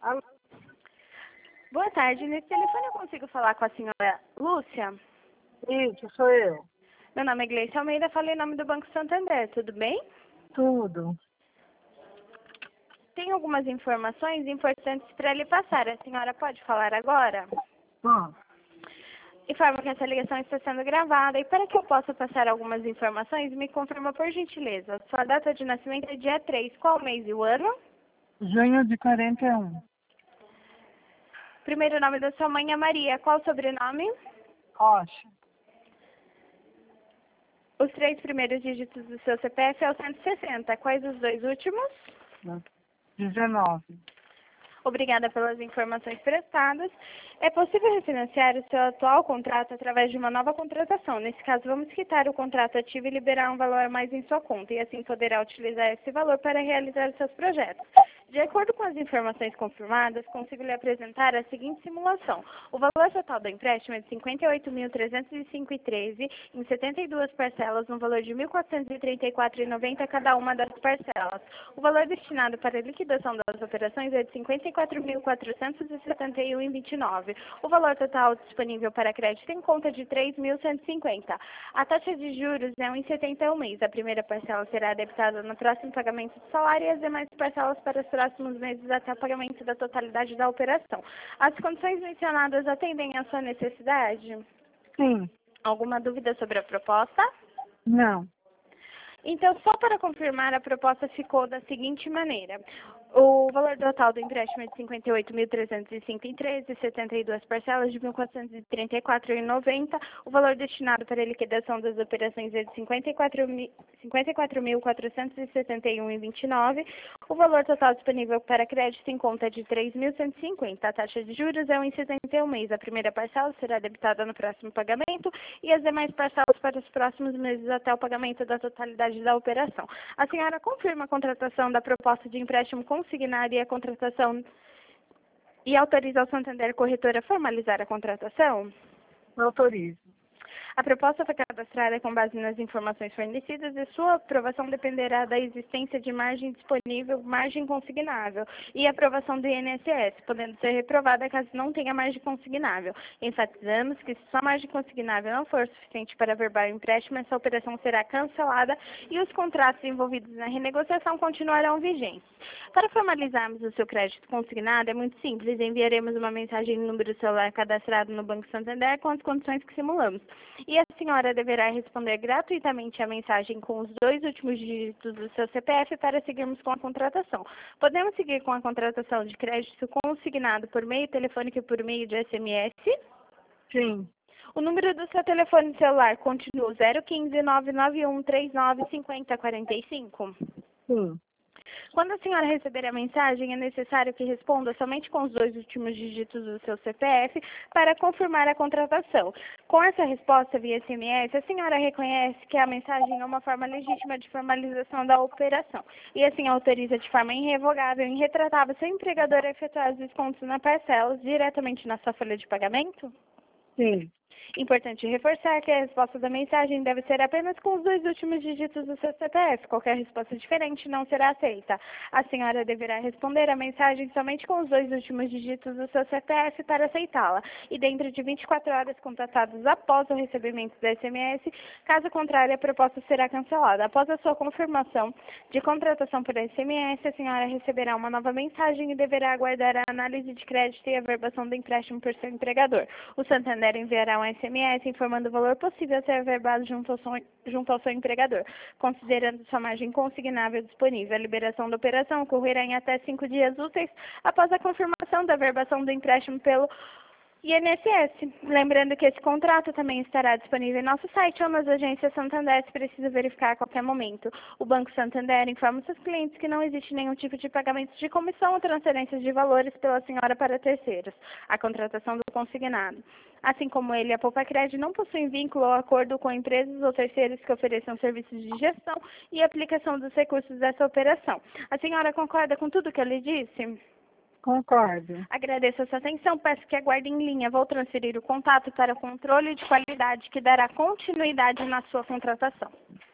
Alô? Boa tarde. Nesse telefone eu consigo falar com a senhora Lúcia? Isso, sou eu. Meu nome é Gleice Almeida, falei em nome do Banco Santander, tudo bem? Tudo. Tem algumas informações importantes para lhe passar. A senhora pode falar agora? Bom, Informo que essa ligação está sendo gravada e para que eu possa passar algumas informações, me confirma por gentileza. Sua data de nascimento é dia 3, qual mês e o ano? junho de 41. Primeiro nome da sua mãe é Maria, qual o sobrenome? Rocha. Os 3 primeiros dígitos do seu CPF é o 160. Quais os 2 últimos? 19. Obrigada pelas informações prestadas. É possível refinanciar o seu atual contrato através de uma nova contratação. Nesse caso, vamos quitar o contrato ativo e liberar um valor a mais em sua conta, e assim poderá utilizar esse valor para realizar os seus projetos. De acordo com as informações confirmadas, consigo lhe apresentar a seguinte simulação. O valor total do empréstimo é de R$ 58.305,13 em 72 parcelas, no valor de R$ 1.434,90 cada uma das parcelas. O valor destinado para a liquidação das operações é de R$ 54.471,29. O valor total disponível para crédito em conta de R$ 3.150. A taxa de juros é 1,70 ao mês. A primeira parcela será debitada no próximo pagamento do salário e as demais parcelas para os próximos meses até o pagamento da totalidade da operação. As condições mencionadas atendem à sua necessidade? Sim. Alguma dúvida sobre a proposta? Não. Então, só para confirmar, a proposta ficou da seguinte maneira. O valor total do empréstimo é de R$ 58.305,13, 72 parcelas de R$ 1.434,90. O valor destinado para a liquidação das operações é de R$ 54.471,29. O valor total disponível para crédito em conta é de R$ 3.150. A taxa de juros é 1,70 ao mês. A primeira parcela será debitada no próximo pagamento e as demais parcelas para os próximos meses até o pagamento da totalidade da operação. A senhora confirma a contratação da proposta de empréstimo consignado e a contratação e autoriza o Santander Corretora a formalizar a contratação? Autorizo. A proposta foi cadastrada com base nas informações fornecidas e sua aprovação dependerá da existência de margem disponível, margem consignável e aprovação do INSS, podendo ser reprovada caso não tenha margem consignável. Enfatizamos que se sua margem consignável não for suficiente para averbar o empréstimo, essa operação será cancelada e os contratos envolvidos na renegociação continuarão vigentes. Para formalizarmos o seu crédito consignado, é muito simples. Enviaremos uma mensagem no número celular cadastrado no Banco Santander com as condições que simulamos. E a senhora deverá responder gratuitamente a mensagem com os 2 últimos dígitos do seu CPF para seguirmos com a contratação. Podemos seguir com a contratação de crédito consignado por meio telefônico e por meio de SMS? Sim. O número do seu telefone celular continua 015 991 39 50 45? Sim. Quando a senhora receber a mensagem, é necessário que responda somente com os 2 últimos dígitos do seu CPF para confirmar a contratação. Com essa resposta via SMS, a senhora reconhece que a mensagem é uma forma legítima de formalização da operação e assim autoriza de forma irrevogável e irretratável seu empregador a efetuar os descontos na parcela diretamente na sua folha de pagamento? Sim. Importante reforçar que a resposta da mensagem deve ser apenas com os 2 últimos dígitos do seu CPF. Qualquer resposta diferente não será aceita. A senhora deverá responder a mensagem somente com os 2 últimos dígitos do seu CPF para aceitá-la. E dentro de 24 horas contatadas após o recebimento da SMS, caso contrário, a proposta será cancelada. Após a sua confirmação de contratação por SMS, a senhora receberá uma nova mensagem e deverá aguardar a análise de crédito e a averbação do empréstimo por seu empregador. O Santander enviará um SMS informando o valor possível a ser averbado junto ao seu empregador, considerando sua margem consignável disponível. A liberação da operação ocorrerá em até 5 dias úteis após a confirmação da averbação do empréstimo pelo INSS. Lembrando que esse contrato também estará disponível em nosso site ou nas agências Santander, se precisa verificar a qualquer momento. O Banco Santander informa seus clientes que não existe nenhum tipo de pagamento de comissão ou transferências de valores pela senhora para terceiros. A contratação do consignado, assim como ele, a Poupa-Cred não possuem vínculo ou acordo com empresas ou terceiros que ofereçam serviços de gestão e aplicação dos recursos dessa operação. A senhora concorda com tudo que eu lhe disse? Concordo. Agradeço a sua atenção, peço que aguarde em linha. Vou transferir o contato para o controle de qualidade que dará continuidade na sua contratação.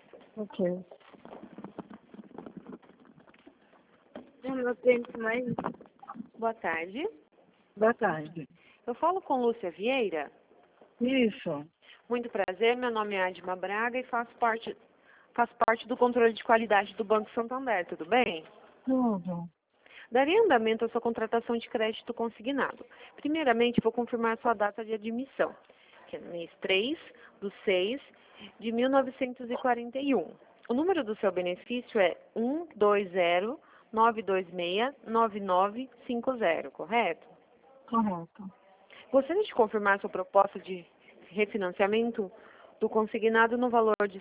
Ok. Já não tem mais. Boa tarde. Boa tarde. Eu falo com Lúcia Vieira. Isso. Muito prazer, meu nome é Adma Braga e faço parte do controle de qualidade do Banco Santander, tudo bem? Tudo. Daria andamento à sua contratação de crédito consignado. Primeiramente, vou confirmar sua data de admissão, que é mês 3 do 6 de 1941. O número do seu benefício é 120-926-9950, correto? Correto. Gostaria de confirmar sua proposta de refinanciamento do consignado no valor de R$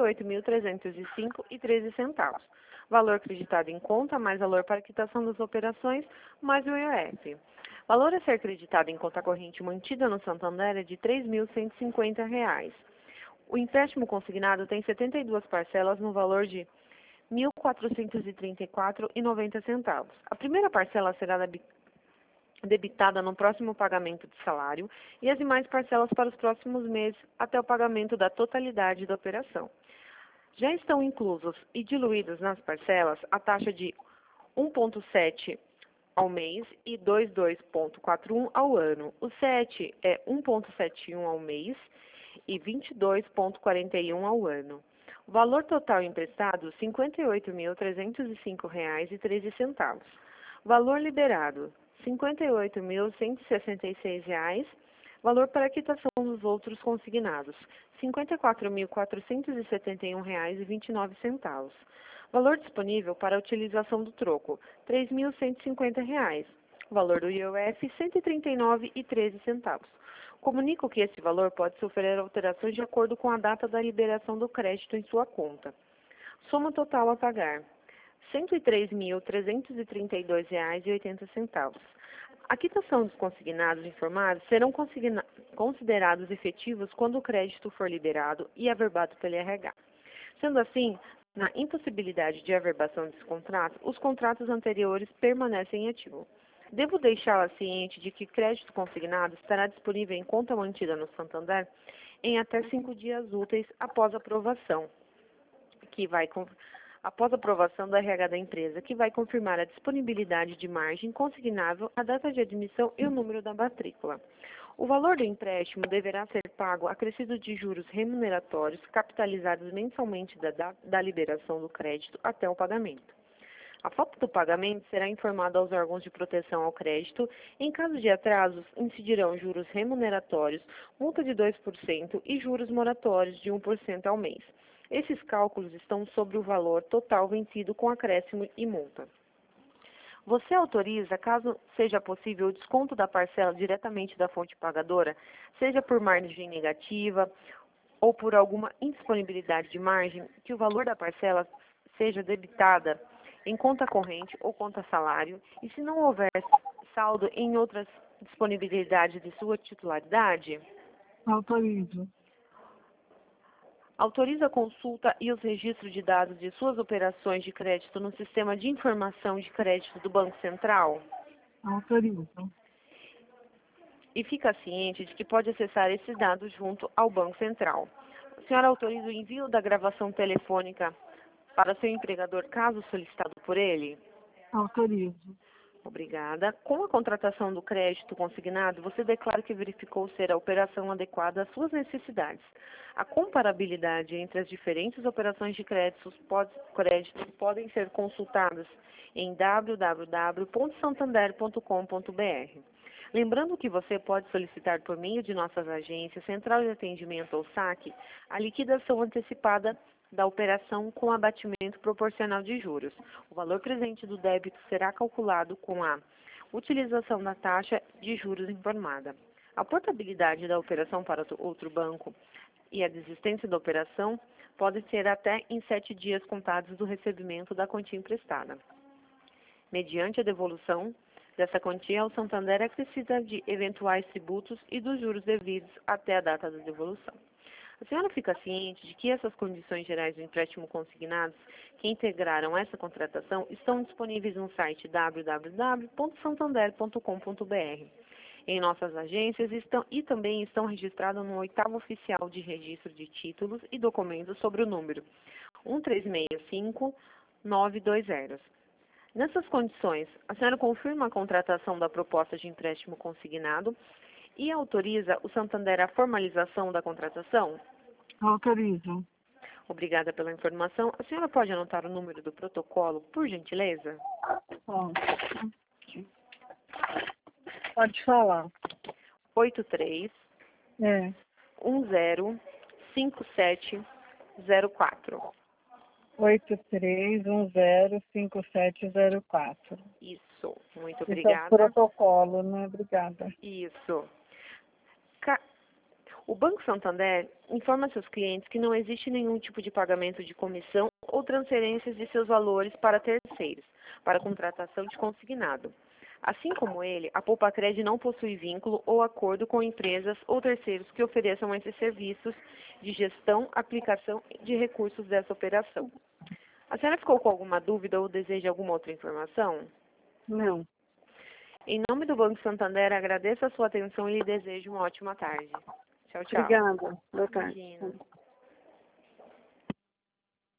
58.305,13. Valor acreditado em conta, mais valor para quitação das operações, mais o IOF. Valor a ser acreditado em conta corrente mantida no Santander é de R$ 3.150. O empréstimo consignado tem 72 parcelas no valor de R$ 1.434,90. A primeira parcela será debitada no próximo pagamento de salário e as demais parcelas para os próximos meses até o pagamento da totalidade da operação. Já estão inclusos e diluídos nas parcelas a taxa de 1,7 ao mês e 22,41 ao ano. O 7 é 1,71 ao mês e 22,41 ao ano. O valor total emprestado, R$ 58.305,13. Valor liberado, R$ 58.166. Valor para quitação dos outros consignados, R$ 54.471,29. Valor disponível para utilização do troco, R$ 3.150. Valor do IOF, R$ 139,13. Comunico que esse valor pode sofrer alterações de acordo com a data da liberação do crédito em sua conta. Soma total a pagar, R$ 103.332,80. A quitação dos consignados informados serão considerados efetivos quando o crédito for liberado e averbado pelo RH. Sendo assim, na impossibilidade de averbação desse contrato, os contratos anteriores permanecem em ativo. Devo deixá-la ciente de que crédito consignado estará disponível em conta mantida no Santander em até 5 dias úteis após a aprovação do RH da empresa, que vai confirmar a disponibilidade de margem consignável, a data de admissão e o número da matrícula. O valor do empréstimo deverá ser pago acrescido de juros remuneratórios capitalizados mensalmente da liberação do crédito até o pagamento. A falta do pagamento será informada aos órgãos de proteção ao crédito. Em caso de atrasos, incidirão juros remuneratórios, multa de 2% e juros moratórios de 1% ao mês. Esses cálculos estão sobre o valor total vencido com acréscimo e multa. Você autoriza, caso seja possível, o desconto da parcela diretamente da fonte pagadora, seja por margem negativa ou por alguma indisponibilidade de margem, que o valor da parcela seja debitada em conta corrente ou conta salário, e se não houver saldo em outras disponibilidades de sua titularidade? Autorizo. Autoriza a consulta e os registros de dados de suas operações de crédito no Sistema de Informação de Crédito do Banco Central? Autorizo. E fica ciente de que pode acessar esses dados junto ao Banco Central. A senhora autoriza o envio da gravação telefônica para seu empregador, caso solicitado por ele? Autorizo. Obrigada. Com a contratação do crédito consignado, você declara que verificou ser a operação adequada às suas necessidades. A comparabilidade entre as diferentes operações de créditos podem ser consultadas em www.santander.com.br. Lembrando que você pode solicitar por meio de nossas agências, Central de Atendimento ou SAC, a liquidação antecipada da operação com abatimento proporcional de juros. O valor presente do débito será calculado com a utilização da taxa de juros informada. A portabilidade da operação para outro banco e a desistência da operação pode ser até em 7 dias contados do recebimento da quantia emprestada. Mediante a devolução dessa quantia ao Santander, é acrescida de eventuais tributos e dos juros devidos até a data da devolução. A senhora fica ciente de que essas condições gerais do empréstimo consignados que integraram essa contratação estão disponíveis no site www.santander.com.br. Em nossas agências também estão registradas no 8º Oficial de Registro de Títulos e Documentos sobre o número 1365920. Nessas condições, a senhora confirma a contratação da proposta de empréstimo consignado e autoriza o Santander a formalização da contratação? Autorizo. Obrigada pela informação. A senhora pode anotar o número do protocolo, por gentileza? Ó, pode falar. 83 É. 105704. 83105704. Isso. Muito Esse é o obrigada. protocolo, né? Obrigada. Isso. O Banco Santander informa seus clientes que não existe nenhum tipo de pagamento de comissão ou transferências de seus valores para terceiros, para contratação de consignado. Assim como ele, a Poupacred não possui vínculo ou acordo com empresas ou terceiros que ofereçam esses serviços de gestão, aplicação de recursos dessa operação. A senhora ficou com alguma dúvida ou deseja alguma outra informação? Não. Em nome do Banco Santander, agradeço a sua atenção e lhe desejo uma ótima tarde. Tchau, tchau. Obrigada. Boa tarde. Imagina.